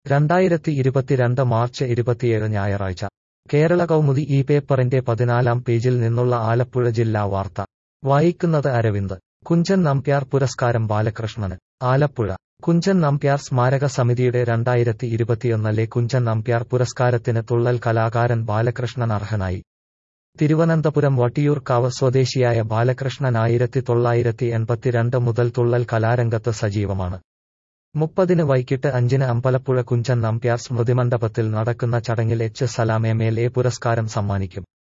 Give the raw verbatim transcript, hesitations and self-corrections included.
രണ്ടായിരത്തി ഇരുപത്തിരണ്ട് മാർച്ച് ഇരുപത്തിയേഴ് ഞായറാഴ്ച കേരള കൗമുദി ഈ പേപ്പറിന്റെ പതിനാലാം പേജിൽ നിന്നുള്ള ആലപ്പുഴ ജില്ലാ വാർത്ത വായിക്കുന്നത് അരവിന്ദ്. കുഞ്ചൻ നമ്പ്യാർ പുരസ്കാരം ബാലകൃഷ്ണന്. ആലപ്പുഴ കുഞ്ചൻ നമ്പ്യാർ സ്മാരക സമിതിയുടെ രണ്ടായിരത്തി ഇരുപത്തിയൊന്നിലെ കുഞ്ചൻ നമ്പ്യാർ പുരസ്കാരത്തിന് തുള്ളൽ കലാകാരൻ ബാലകൃഷ്ണൻ അർഹനായി. തിരുവനന്തപുരം വട്ടിയൂർക്കാവ് സ്വദേശിയായ ബാലകൃഷ്ണൻ ആയിരത്തി തൊള്ളായിരത്തി എൺപത്തിരണ്ട് മുതൽ തുള്ളൽ കലാരംഗത്ത് സജീവമാണ്. മുപ്പതിന് വൈകിട്ട് അഞ്ചിന് അമ്പലപ്പുഴ കുഞ്ചൻ നമ്പ്യാർ സ്മൃതിമണ്ഡപത്തിൽ നടക്കുന്ന ചടങ്ങിൽ H Salam M L A പുരസ്കാരം സമ്മാനിക്കും.